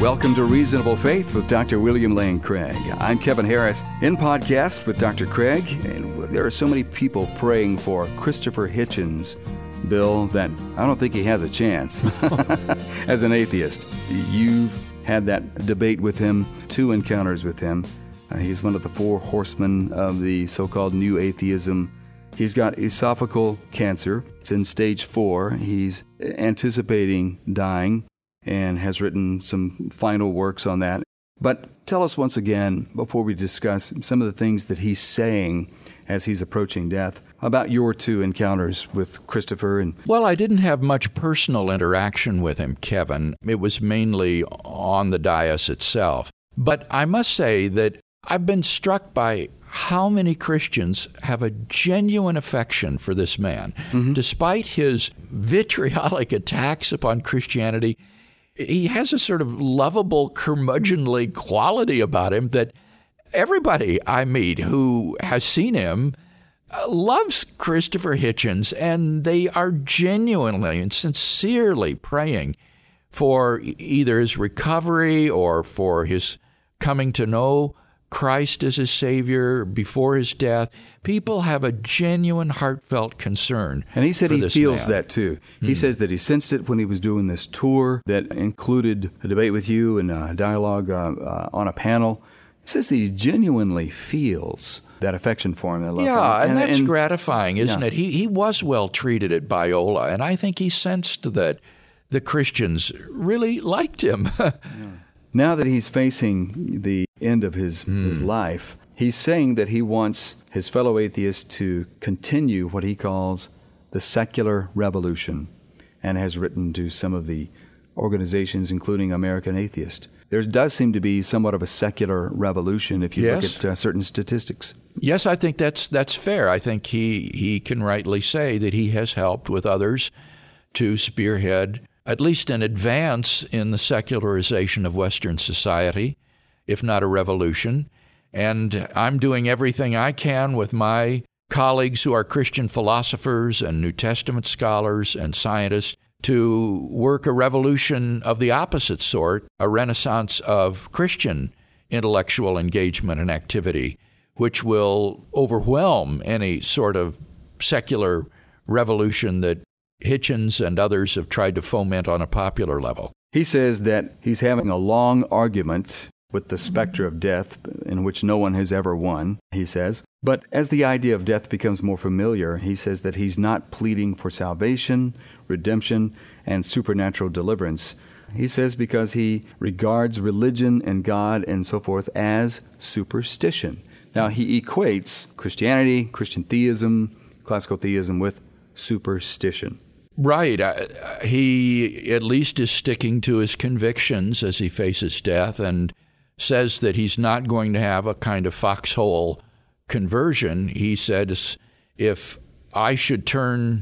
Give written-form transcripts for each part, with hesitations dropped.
Welcome to Reasonable Faith with Dr. William Lane Craig. I'm Kevin Harris in podcast with Dr. Craig, and there are so many people praying for Christopher Hitchens, Bill, that I don't think he has a chance as an atheist. You've had that debate with him, 2 encounters with him. He's one of the 4 horsemen of the so-called New Atheism. He's got esophageal cancer. It's in stage 4. He's anticipating dying and has written some final works on that. But tell us once again, before we discuss some of the things that he's saying as he's approaching death, about your 2 encounters with Christopher. Well, I didn't have much personal interaction with him, Kevin. It was mainly on the dais itself. But I must say that I've been struck by how many Christians have a genuine affection for this man. Mm-hmm. Despite his vitriolic attacks upon Christianity, he has a sort of lovable, curmudgeonly quality about him that everybody I meet who has seen him loves Christopher Hitchens, and they are genuinely and sincerely praying for either his recovery or for his coming to know Christ as his Savior before his death. People have a genuine, heartfelt concern. And he said he feels man. that too. He says that he sensed it when he was doing this tour that included a debate with you and a dialogue on a panel. He says that he genuinely feels that affection for him. That love for him. And that's gratifying, isn't it? He was well treated at Biola, and I think he sensed that the Christians really liked him. Now that he's facing the end of his life, he's saying that he wants his fellow atheists to continue what he calls the secular revolution, and has written to some of the organizations, including American Atheist. There does seem to be somewhat of a secular revolution if you look at certain statistics. Yes, I think that's fair. I think he can rightly say that he has helped with others to spearhead at least an advance in the secularization of Western society, if not a revolution. And I'm doing everything I can with my colleagues who are Christian philosophers and New Testament scholars and scientists to work a revolution of the opposite sort, a renaissance of Christian intellectual engagement and activity, which will overwhelm any sort of secular revolution that Hitchens and others have tried to foment on a popular level. He says that he's having a long argument with the specter of death in which no one has ever won, he says. But as the idea of death becomes more familiar, he says that he's not pleading for salvation, redemption, and supernatural deliverance. He says because he regards religion and God and so forth as superstition. Now, he equates Christianity, Christian theism, classical theism with superstition. Right. He at least is sticking to his convictions as he faces death and says that he's not going to have a kind of foxhole conversion. He says, if I should turn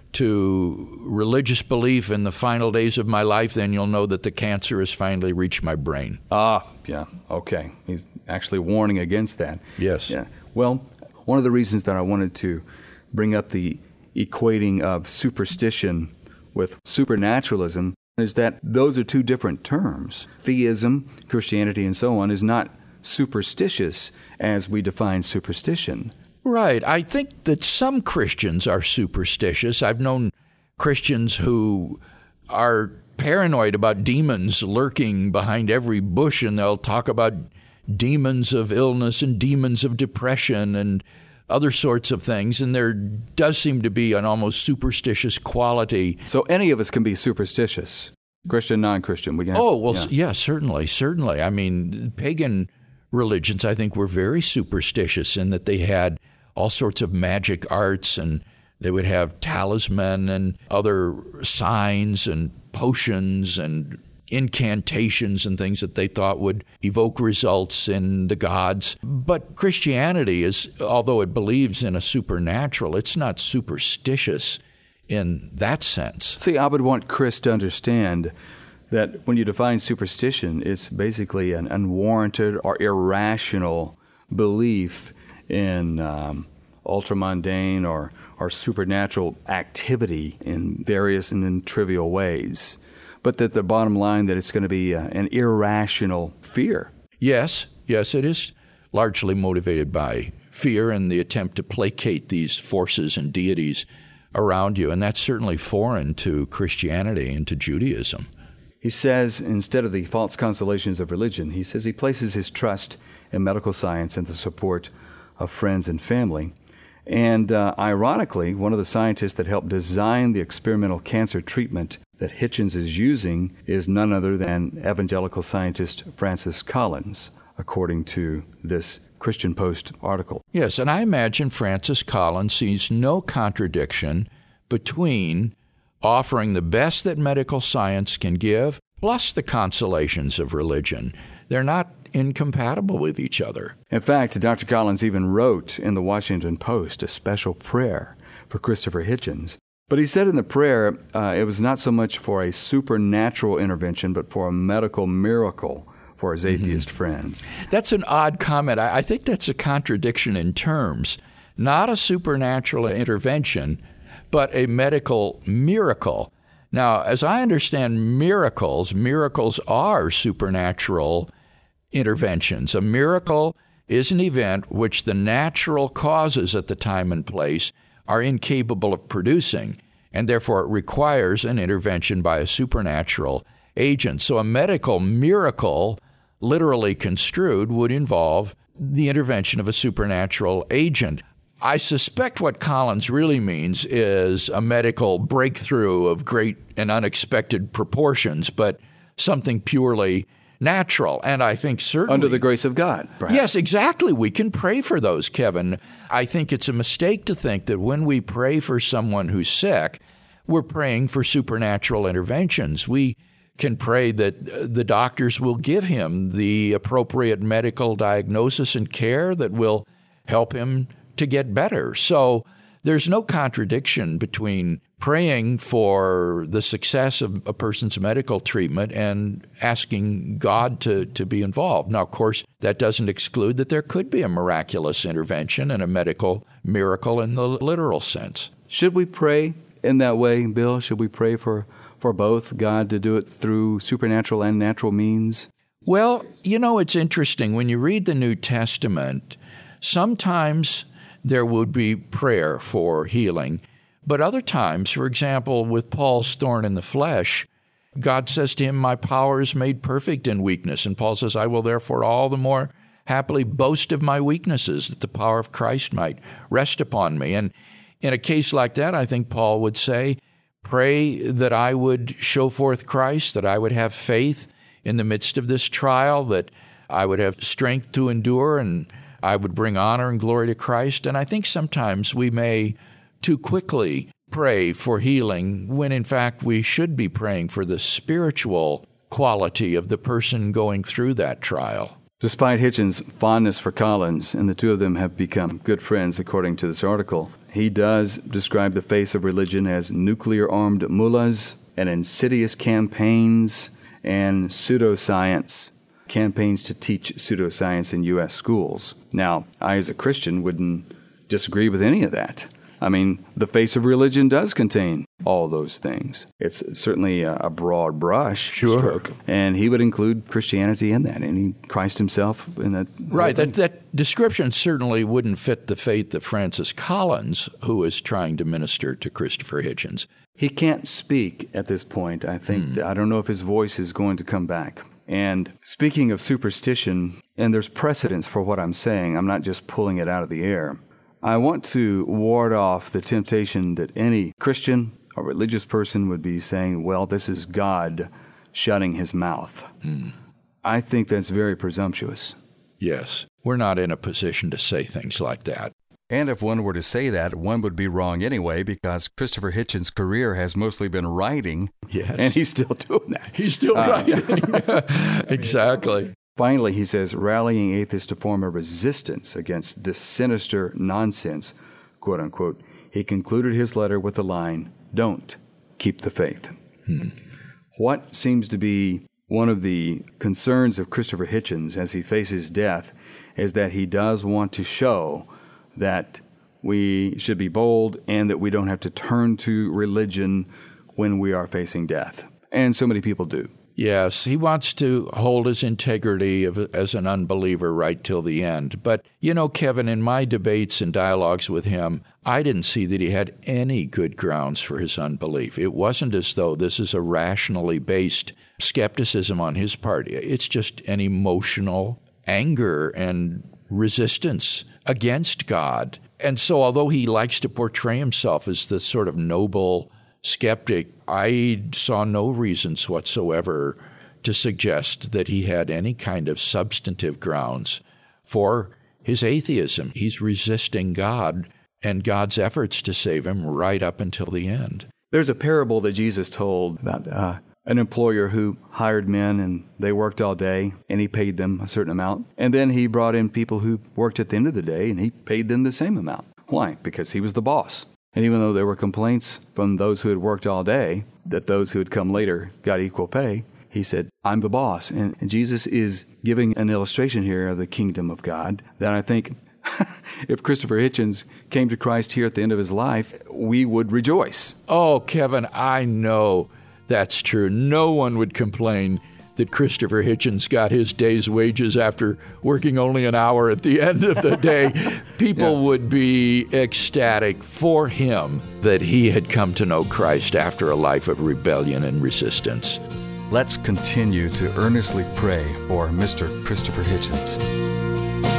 to religious belief in the final days of my life, then you'll know that the cancer has finally reached my brain. Yeah. Okay. He's actually warning against that. Yes. Yeah. Well, one of the reasons that I wanted to bring up the equating of superstition with supernaturalism is that those are 2 different terms. Theism, Christianity, and so on is not superstitious as we define superstition. Right. I think that some Christians are superstitious. I've known Christians who are paranoid about demons lurking behind every bush, and they'll talk about demons of illness and demons of depression and other sorts of things, and there does seem to be an almost superstitious quality. So any of us can be superstitious, Christian, non-Christian. Yeah, certainly. I mean, pagan religions, I think, were very superstitious in that they had all sorts of magic arts, and they would have talisman and other signs and potions and incantations and things that they thought would evoke results in the gods. But Christianity is, although it believes in a supernatural, it's not superstitious in that sense. See, I would want Chris to understand that when you define superstition, it's basically an unwarranted or irrational belief in ultramundane or supernatural activity in various and in trivial ways. but that the bottom line that it's going to be an irrational fear. Yes, it is largely motivated by fear and the attempt to placate these forces and deities around you, and that's certainly foreign to Christianity and to Judaism. He says, instead of the false consolations of religion, he says he places his trust in medical science and the support of friends and family. And ironically, one of the scientists that helped design the experimental cancer treatment that Hitchens is using is none other than evangelical scientist Francis Collins, according to this Christian Post article. Yes, and I imagine Francis Collins sees no contradiction between offering the best that medical science can give, plus the consolations of religion. They're not incompatible with each other. In fact, Dr. Collins even wrote in the Washington Post a special prayer for Christopher Hitchens. But he said in the prayer it was not so much for a supernatural intervention, but for a medical miracle for his atheist friends. That's an odd comment. I think that's a contradiction in terms. Not a supernatural intervention, but a medical miracle. Now, as I understand miracles are supernatural interventions. A miracle is an event which the natural causes at the time and place are incapable of producing, and therefore it requires an intervention by a supernatural agent. So a medical miracle, literally construed, would involve the intervention of a supernatural agent. I suspect what Collins really means is a medical breakthrough of great and unexpected proportions, but something purely natural. And I think certainly under the grace of God, perhaps. Yes, exactly. We can pray for those, Kevin. I think it's a mistake to think that when we pray for someone who's sick, we're praying for supernatural interventions. We can pray that the doctors will give him the appropriate medical diagnosis and care that will help him to get better. So there's no contradiction between praying for the success of a person's medical treatment and asking God to be involved. Now, of course, that doesn't exclude that there could be a miraculous intervention and a medical miracle in the literal sense. Should we pray in that way, Bill? Should we pray for both, God to do it through supernatural and natural means? Well, it's interesting. When you read the New Testament, sometimes there would be prayer for healing. But other times, for example, with Paul's thorn in the flesh, God says to him, "My power is made perfect in weakness." And Paul says, "I will therefore all the more happily boast of my weaknesses, that the power of Christ might rest upon me." And in a case like that, I think Paul would say, pray that I would show forth Christ, that I would have faith in the midst of this trial, that I would have strength to endure, and I would bring honor and glory to Christ. And I think sometimes we may too quickly pray for healing when in fact we should be praying for the spiritual quality of the person going through that trial. Despite Hitchens' fondness for Collins, and the two of them have become good friends according to this article, he does describe the face of religion as nuclear-armed mullahs and insidious campaigns and pseudoscience. Campaigns to teach pseudoscience in U.S. schools. Now, I as a Christian wouldn't disagree with any of that. I mean, the face of religion does contain all those things. It's certainly a broad brush stroke, and he would include Christianity in that, and Christ himself in that. Right, that description certainly wouldn't fit the faith of Francis Collins, who is trying to minister to Christopher Hitchens. He can't speak at this point, I think. I don't know if his voice is going to come back. And speaking of superstition, and there's precedence for what I'm saying, I'm not just pulling it out of the air. I want to ward off the temptation that any Christian or religious person would be saying, well, this is God shutting his mouth. I think that's very presumptuous. Yes, we're not in a position to say things like that. And if one were to say that, one would be wrong anyway, because Christopher Hitchens' career has mostly been writing. Yes. And he's still doing that. He's still writing. Exactly. Finally, he says, rallying atheists to form a resistance against this sinister nonsense, quote unquote. He concluded his letter with the line, "Don't keep the faith." What seems to be one of the concerns of Christopher Hitchens as he faces death is that he does want to show that we should be bold and that we don't have to turn to religion when we are facing death. And so many people do. Yes, he wants to hold his integrity as an unbeliever right till the end. But, Kevin, in my debates and dialogues with him, I didn't see that he had any good grounds for his unbelief. It wasn't as though this is a rationally based skepticism on his part. It's just an emotional anger and resistance against God. And so although he likes to portray himself as this sort of noble skeptic, I saw no reasons whatsoever to suggest that he had any kind of substantive grounds for his atheism. He's resisting God and God's efforts to save him right up until the end. There's a parable that Jesus told about an employer who hired men and they worked all day and he paid them a certain amount. And then he brought in people who worked at the end of the day and he paid them the same amount. Why? Because he was the boss. And even though there were complaints from those who had worked all day that those who had come later got equal pay, he said, I'm the boss. And Jesus is giving an illustration here of the kingdom of God that I think if Christopher Hitchens came to Christ here at the end of his life, we would rejoice. Oh, Kevin, I know that's true. No one would complain that Christopher Hitchens got his day's wages after working only an hour at the end of the day. People would be ecstatic for him that he had come to know Christ after a life of rebellion and resistance. Let's continue to earnestly pray for Mr. Christopher Hitchens.